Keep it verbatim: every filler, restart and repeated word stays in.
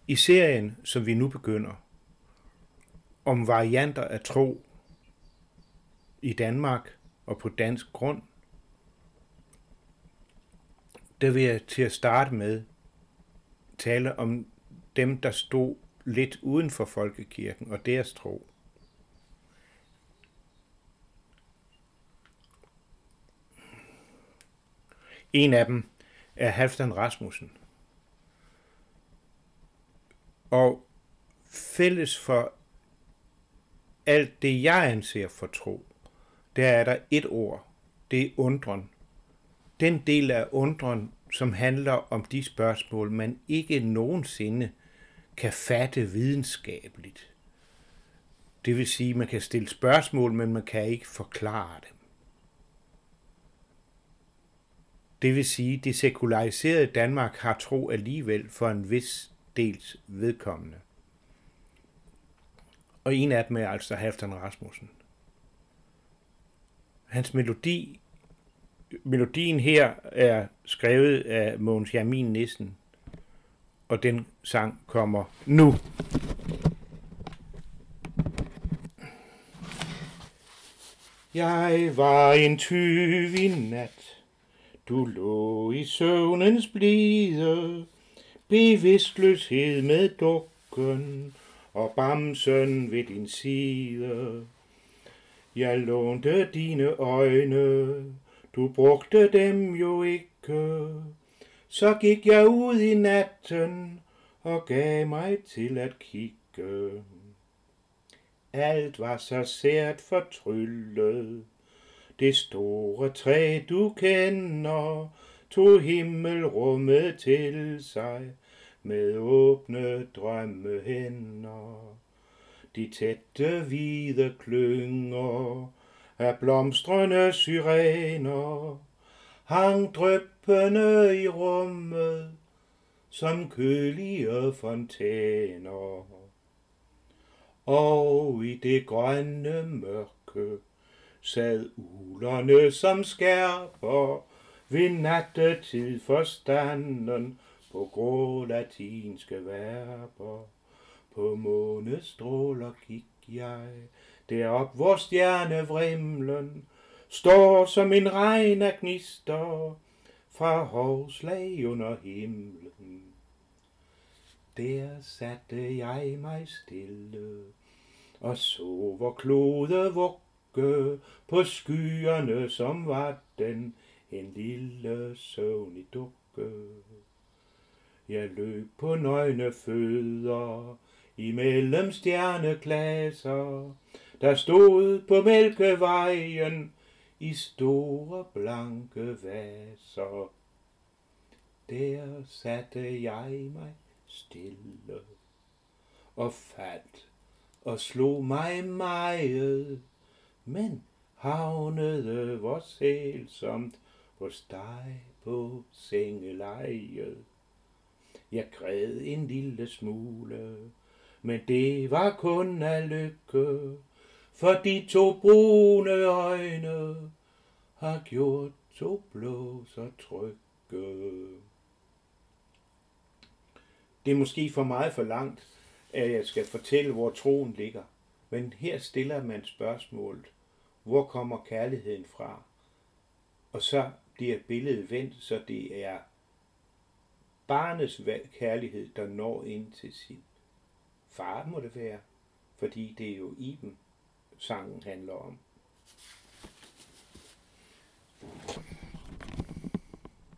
I serien, som vi nu begynder, om varianter af tro i Danmark og på dansk grund, der vil jeg til at starte med tale om dem, der stod lidt uden for folkekirken og deres tro. En af dem er Halfdan Rasmussen. Og fælles for alt det, jeg anser for tro, der er der et ord. Det er undren. Den del af undren, som handler om de spørgsmål, man ikke nogensinde kan fatte videnskabeligt. Det vil sige, man kan stille spørgsmål, men man kan ikke forklare dem. Det vil sige, det sekulariserede Danmark har tro alligevel for en vis dels vedkommende. Og en af dem er altså Halfdan Rasmussen. Hans melodi, melodien her er skrevet af Mogens Jamin Nissen, og den sang kommer nu. Jeg var en tyv i nat, du lå i søvnens blide, bevidstløshed med dukken og bamsen ved din side. Jeg lånte dine øjne, du brugte dem jo ikke. Så gik jeg ud i natten og gav mig til at kigge. Alt var så sært fortryllet. Det store træ, du kender, tog himmelrummet til sig med åbne drømmehænder. De tætte hvide klynger af blomstrende syrener hang dryppende i rummet som kølige fontæner. Og i det grønne mørke sad uglerne som skærper ved nattetid forstanden på grå latinske verber. På månestråler gik jeg derop, hvor stjernevrimlen står som en regn af gnister fra hovslag under himlen. Der satte jeg mig stille og så, hvor klode vugge på skyerne, som var den en lille søvnig dukke. Jeg løb på nøgne fødder imellem stjerneklaser, der stod på Mælkevejen i store blanke vaser. Der satte jeg mig stille og faldt og slog mig meget, men havnede hvor sælsomt hos dig på sengelejet. Jeg græd en lille smule, men det var kun af lykke, for de to brune øjne har gjort to blå så trygge. Det er måske for meget for langt, at jeg skal fortælle, hvor troen ligger, men her stiller man spørgsmålet, hvor kommer kærligheden fra? Og så bliver billedet vendt, så det er barnets kærlighed, der når ind til sin far, må det være, fordi det er jo Iben, sangen handler om.